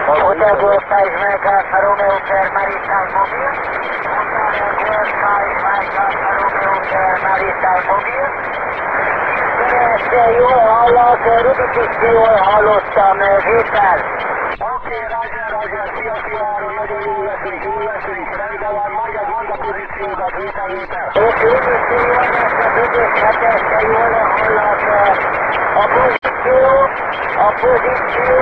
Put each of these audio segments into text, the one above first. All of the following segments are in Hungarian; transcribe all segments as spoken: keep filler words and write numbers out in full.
Hotel Golf five Mike Alpha Romeo per Maritime Mobile. Hotel Golf five Mike Alpha Romeo per Maritime Mobile. Persze jól hallak, Rudit is jól hallottam, Vétel. Oké, Roger, Roger, szia, szia, nagyon jól leszünk, jól leszünk, rendben van, mondjad, mondd a pozíciódat, Vétel, Vétel. Oké, Rudit jól lesz, a ötös hetesre jól hallak. A pozíció, a pozíció,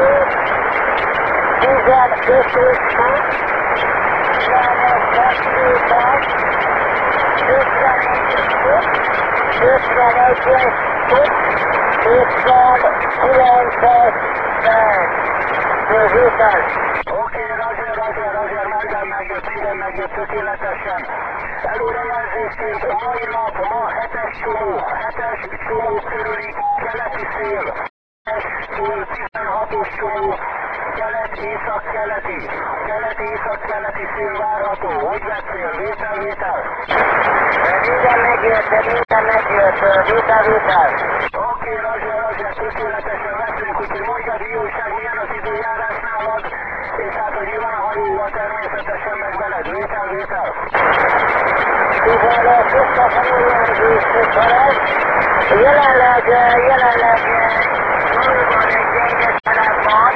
tizenötös fok, tizenkettő fok, ötvenegy fok, ötvenegyes fok, ötvenkilences perc. Vétel. Oké, Roger, Roger, Roger, minden megjött, minden megjött tökéletesen. Előrejelzésként a mai nap, ma hetes csomó, hetes csomó körüli keleti szél. tizenhatos csomó, kelet-észak-keleti, kelet-észak-keleti szél várható. Hogy vettél? Vétel, Vétel? Minden megjött, minden megjött, Vétel, Vétel. Oké, Roger, Roger, tökéletesen vettünk, úgyhogy mondjad, jóság, milyen az időjárás nálad, és hát, hogy jön a hajóval természetesen meg veled. Vétel, Vétel? Szóval tiszta feljelzés felett, jelenleg, jelenleg valóban egy gyenge szerep van.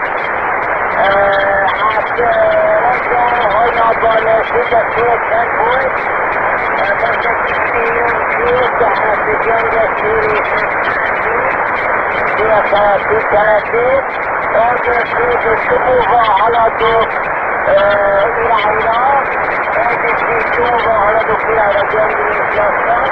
Hát reggel hajnalban szinte fél cent volt, most egy kicsi jön ki, tehát gyenge szélések délkeleti keletét, elkezdett két csomóval haladok irányra, elkezdett csomóval haladok irányra gyengülés lassan.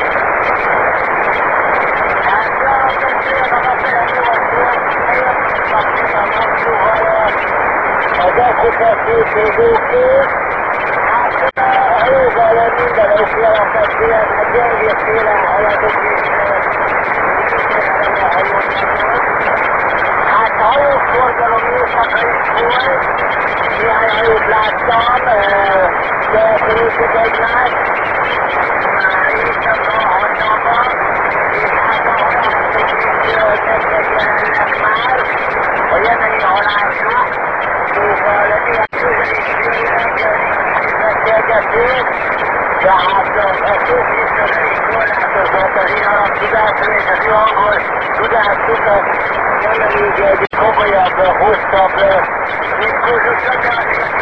Hát azt mondja, a napelem jó a szél, helyett a napszóval az elkötesztés még oké. Hát a jóval minden oké alapvetően, a gyengébb szélen haladok és hát a hajóforgalom éjszaka is volt, néhány hajót láttam, de elkerültük egymást, éjszaka hajnalban, és hát a halászok is megjelennek már, a jemeni halászok, szóval néhány közelés jönnek, beszélgetők, de hát a szókészben elég korlátozott az én alaptudásom és az ő angol tudásukat nem elég egy komolyabb, hosszabb diskurzusra, de azért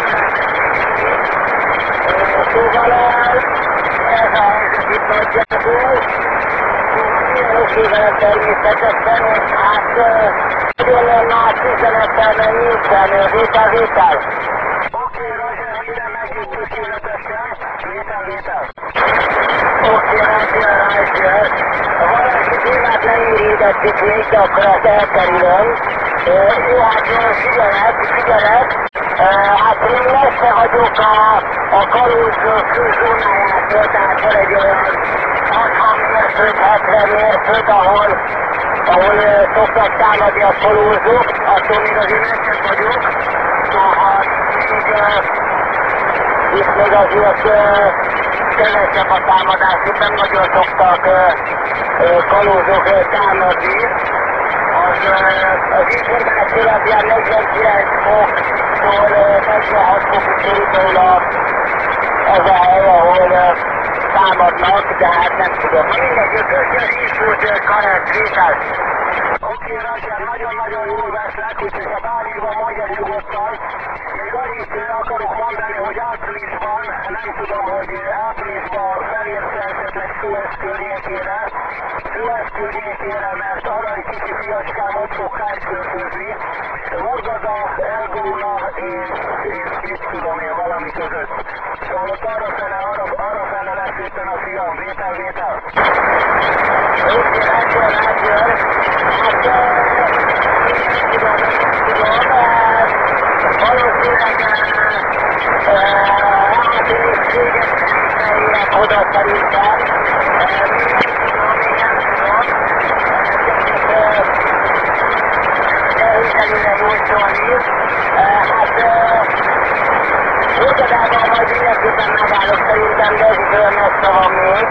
szóval ez a helyzet itt nagyjából, szóval milyen oké velem természetesen, és hát nagyon más üzenettel nincsen, Vétel, Vétel. Oké, Roger, minden megjött tökéletesen. Vétel, Vétel? Oké, Roger, Roger. Valaki témát nem érintettük még, de akkor azt elkerülöm. Jó, hát figyelek, figyelek. Hát én messze vagyok a, a kalóz főzónájától, tehát van egy olyan hatvan mérföld, hetven mérföld, ahol, ahol szoktak támadni a kalózok, attól még azért messze vagyok. Szóval még itt még azért kevesebb a támadás, itt nem nagyon szoktak kalózok támadni. Az, az információ alapján negyvenkilenc foktól negyvenhat fokig körülbelül az a hely, ahol támadnak, de hát nem tudom. Na mindegy, közben az infót Karel Vétel. Oké, Roger, nagyon-nagyon jól vesznek, úgyhogy ha bármiban mondja nyugodtan. Még annyit akarok mondani, hogy áprilisban, nem tudom, hogy áprilisban felérte esetleg Suez környékére, Suez környékére, mert arra egy kicsi fiacskám ott fog kájszörfőzni, Hurgada, Elgóna és, és mit tudom én valami között. Szóval ott arra fele, arra, arra fele lesz éppen a fiam. Vétel, Vétel? Oké, Roger, Roger. Hát, nem tudom, nem tudom, valószínűleg április vége felé érek oda szerintem. Még nem tudom, még nem tudom. Nehéz előre jósolni. Hát, Hurgadában majd mindenképpen megállok szerintem, de ez is olyan messze van még.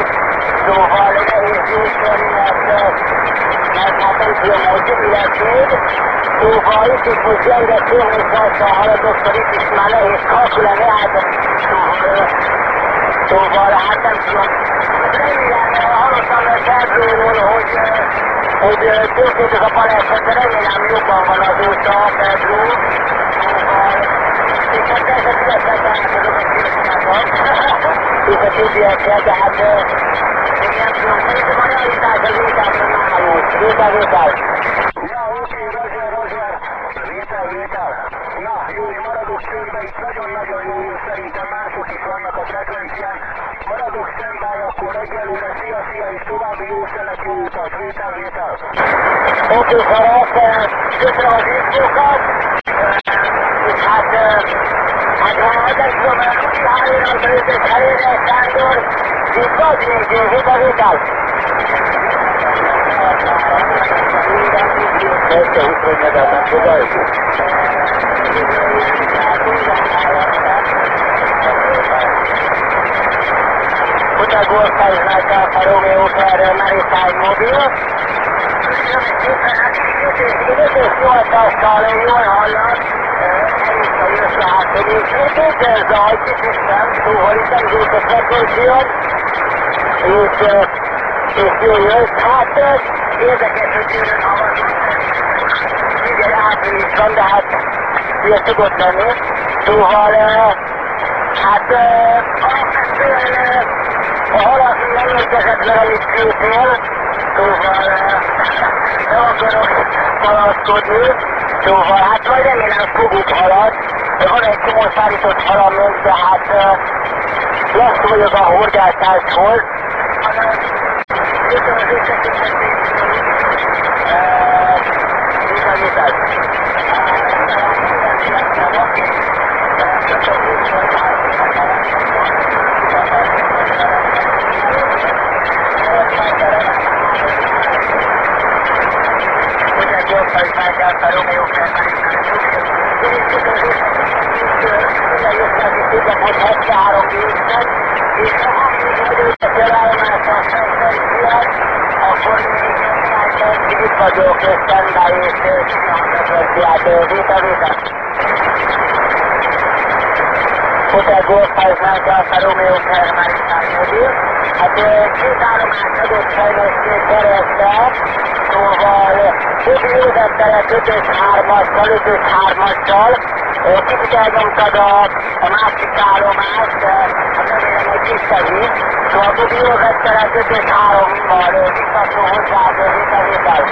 Szóval nehéz jósolni, mert, mert hát nem tudom, hogy mi lesz még. Szóval itt is most gyenge szélhelyszállal haladottan, itt is már nehéz kalkulálni, hát szóval, szóval hát nem tudom. Remélem, hallottam Felbről, hogy, hogy történt ez a baleset, de remélem jobban van azóta a Felbről. Szóval, és hát persze szívesen találkozom a szívszával, és a többiekkel, de hát még nem tudom, szerintem a realitás az inkább nálunk. Vétel, vétel. Ja, oké, Roger, Roger. Vétel, vétel. Na, Júli, maradok szépen, itt nagyon-nagyon jó, szerintem mások is vannak a frekvencián. Maradok szemben, akkor egyelőre szia, szia, és további jó szelet, jó utat. Vétel, vétel. Oké, Ferenc, köszönöm az infókat, és hát, hát ha nem tudom, Rudi Hálénak belőtt Herének Sándor, itt vagy még, vétel, vétel. Persze, huszonnyedetlen, tudod? Utakországnak a Romeo Ferrer Maritime Mobil. Köszönöm szépen, hát öt és nyolcassal jól hallat, elúszta jössz a hátulét. Péter zaj, kicsisztem, szóval itt nem zúlt a frekvencián, és, és jó jössz. Hát érdekes, hogy jön havazon, igen, április van, de hát ilyen tudott lenni. Szóval, hát alapvetően a haladni nem érkezett meg, amit küldtél, szóval nem akarok haladkodni, szóval hát majd remélem fogunk halad. Van egy csomó szállított halam még, de hát lassan vagyok a horgászáshoz. Köszönöm az összeköttetést, viszont viszont. A Romeo Ferrer Maritime Mobil. Minden jöttek tudapot hetvenhárom vészet, és ha amíg vagyok a felállomásban frekvenciát, akkor még néhány percig itt vagyok stand-by és csinálom a frekvenciát. Vétel, vétel. Hotel Golf Pázsnál a Romeo Ferrer Maritime Mobil. Hát két állomást adott sajnos két kerettel, szóval több jóvettelek ötös hármassal, ötös hármassal, kicsit elnyomtad a, a másik állomást, hát remélem, hogy visszavíz, szóval több jóvettelek ötös hárommal visszaszól hozzád, vétel, vétel.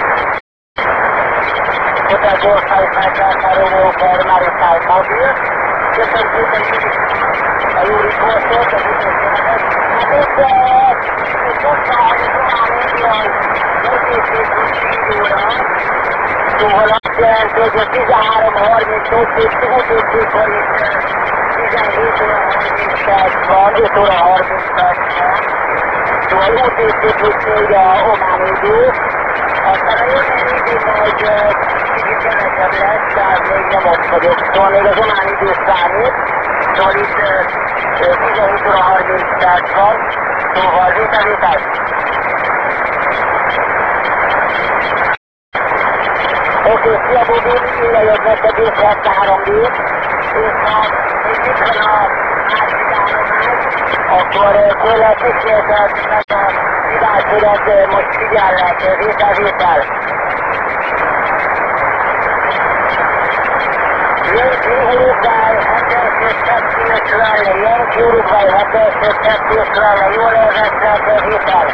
Hotel Golf Pázsnál a Romeo Ferrer Maritime Mobil. Köszönöm szépen a jó riportot, az utolsónak. Hát itt, itt ott van, hogy a román médián öt óra, szóval azt jelenti, hogy a tizenhárom harmincöt és tizenhét tizenhét óra harminc perc van, öt óra harminc perc van. Szóval u té cé plusz négy a omán idő. Aztán a jövő idő majd kicsit kevesebb lesz, tehát még nem ott vagyok. Szóval még az omán idő számít. Szóval itt tizenhét óra harminc perc van. Szóval vétel, vétel. Oké, szia Bobi, innen jött neked észre hetvenhárom B, és ha még itt van a másik állomás, akkor kérlek ismételd meg a hívásodat, most figyellek, vétel, vétel. Yankee Uruguay hetvenöt kettőszázötven, Yankee Uruguay hetvenöt kettőszázötven, jól elvettek, vétel.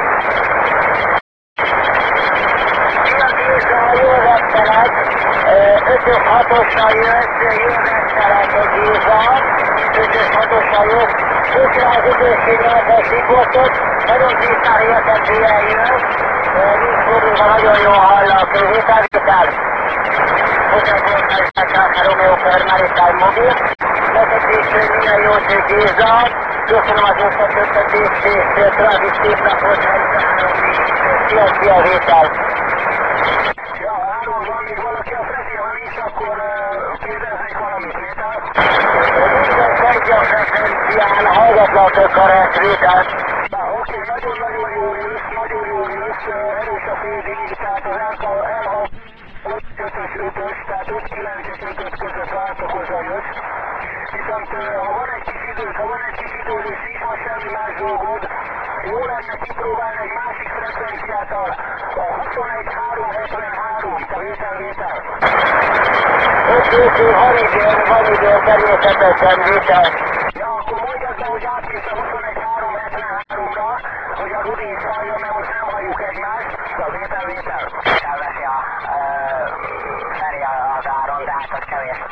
Szia Géza, jól vettelek, ötös hatossal jössz, jól vettelek Géza, ötös hatossal jössz, köszönöm az ötös nyolcas riportot, nagyon tisztán érted, hogy eljössz, nincs probléma, nagyon jól hallak, vétel, vétel. Hotel Golf a Romeo Ferrer Maritime Mobil. Vezetés minden jót, Géza. Köszönöm az összeköttetést, és további szép napot, hetvenhárom B. Szia, szia, vétel. Ja, állom, van még valaki a Freti, ha nincs, akkor kérdeznék valamit, vétel. Minden Freti a frekvencián, hallgatlak a Ferenc, vétel. Na, oké, nagyon-nagyon jól jössz, nagyon jól jössz, erős a főzés, tehát az elha ötös viszont ha van egy kis időd, ha van egy kis időd, és nincs ma semmi más dolgod, jó lenne kipróbálni egy másik frekvenciától, a huszonegy három hetvenhárom, te vétel-vétel. Oké, oké, van időm, van időm, természetesen vétel. Ja, akkor mondjad be, hogy átmész a huszonegy három hetvenháromra, hogy a Rudi is halljon, mert most nem halljuk egymást, a vétel-vétel. Ja,